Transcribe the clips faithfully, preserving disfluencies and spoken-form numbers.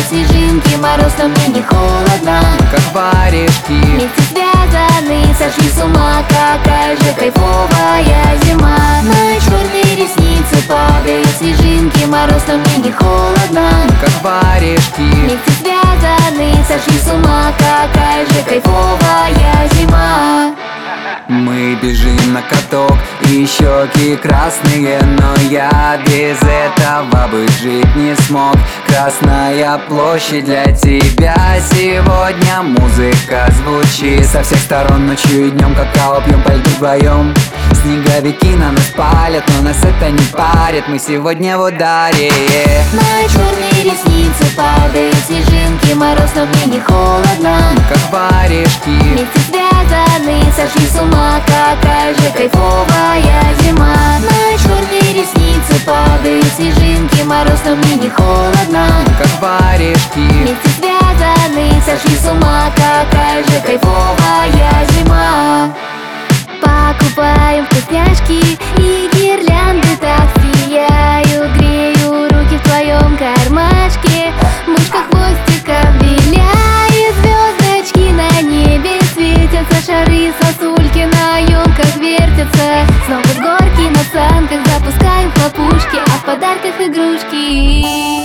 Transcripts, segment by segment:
снежинки, мороз, но мне не холодно. Как варежки Вместе связаны, сошли с ума, какая же кайфовая зима. На черные ресницы падают снежинки, мороз, но мне не холодно. Как варежки Вместе связаны, сошли с ума, какая же кайфовая зима. Мы бежим на каток, и щеки красные, но я без этого бы жить не смог. Красная площадь для тебя сегодня. Музыка звучит со всех сторон, ночью и днем. Какао пьем по льду вдвоем. Снеговики на нас палят, но нас это не парит. Мы сегодня в ударе. На черные ресницы падают снежинки, мороз, но мне не холодно. Как варежки Вместе связаны, сошли с ума, какая же кайфовая зима. На черные ресницы падают снежинки, мороз, но мне не холодно. Как варежки Вместе связаны, сошли с ума, какая же кайфовая зима. Покупаем вкусняшки и гирлянды так сияют. Грею руки в твоем кармашке, мышка хвостиком виляет. Звездочки на небе светятся, шары сосульки на елках вертятся. Снова с горки на санках запускаем хлопушки, а в подарках игрушки.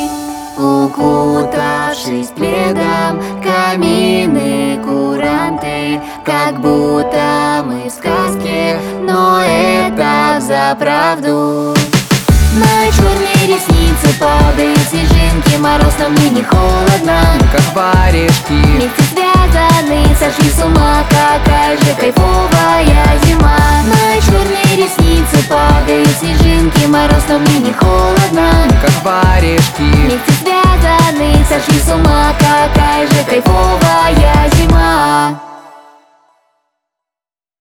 Укутавшись пледом, камины, куранты, как будто мы в сказке, но это взаправду. На черные ресницы падают снежинки, мороз, но мне не холодно. Как варежки Вместе связаны, сошли с ума, какая же кайфовая зима. На черные ресницы падают снежинки, мороз, но мне не холодно. Как варежки Вместе связаны, сошли с ума, какая же кайфовая